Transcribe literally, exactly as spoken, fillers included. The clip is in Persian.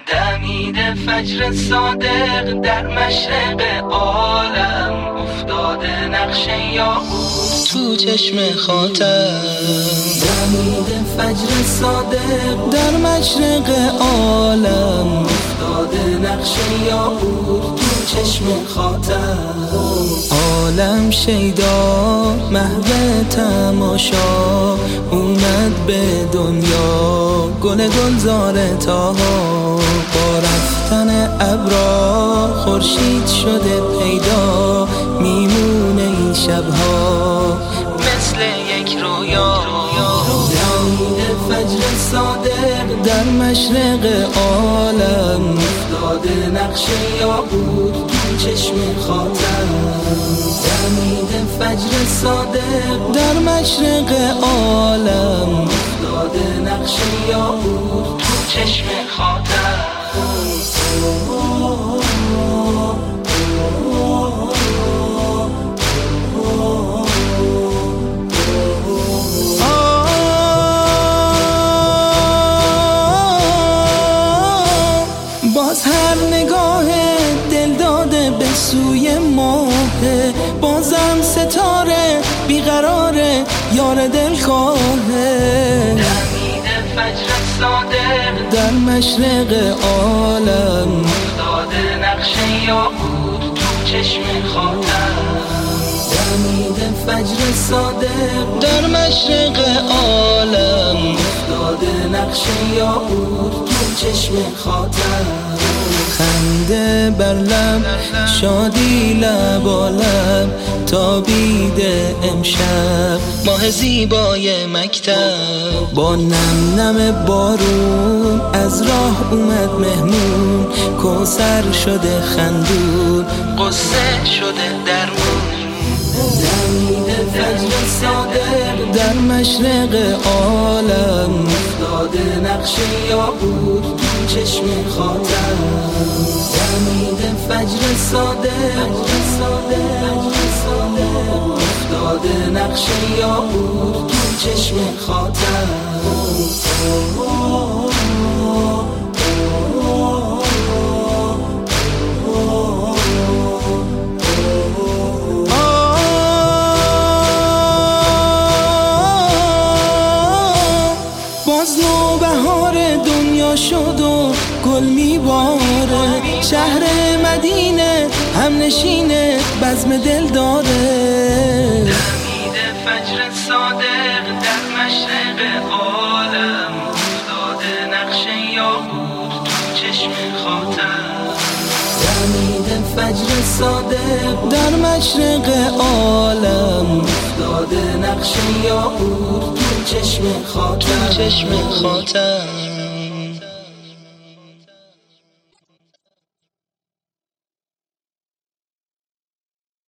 دمید فجر صادق در مشرق عالم، افتاده نقش یاقوت تو چشم خاطر. دمید فجر صادق در مشرق عالم، افتاده نقش یاقوت تو چشم خاطر. عالم شیدا محو تماشا، اومد به دنیا گل گلزار تاها. با رفتن ابرا خورشید شده پیدا، میمونه این شبها مثل یک رویا. دمید فجر صادق در مشرق عالم، افتاده نقش یاقوت تو چشم خاطر. دمید فجر صادق در مشرق عالم، افتاده نقش یاقوت تو چشم خاطر. باز هر نگاه دل داده به سوی ماه، بازم ستاره بیقراره یار دلخواهه. دمید فجر صادق در مشرق عالم، افتاده نقش یاقوت تو چشم خاطر. دمید فجر صادق در مشرق عالم، افتاده نقش یاقوت تو چشم خاطر. خنده بر لب شادی لبالب، تابیده امشب ماه زیبای مکتب. با نم نم بارون از راه اومد مهمون، کوثر شده خندون قصه شده درمون. دمید فجر صادق در مشرق عالم، افتاده نقش یاقوت تو چشم خاطر. دمید فجر صادق افتاده نقش یاقوت تو چشم خاطر. باز نوبهار دنیا شد و گل میباره، شهر مدینه هم نشینه بزم دل داره. دمید فجر صادق در مشرق عالم، افتاده نقش یاقوت تو چشم خاطر. دمید فجر صادق در مشرق عالم، افتاده نقش یاقوت تو چشم خاطر. چشم خاطر.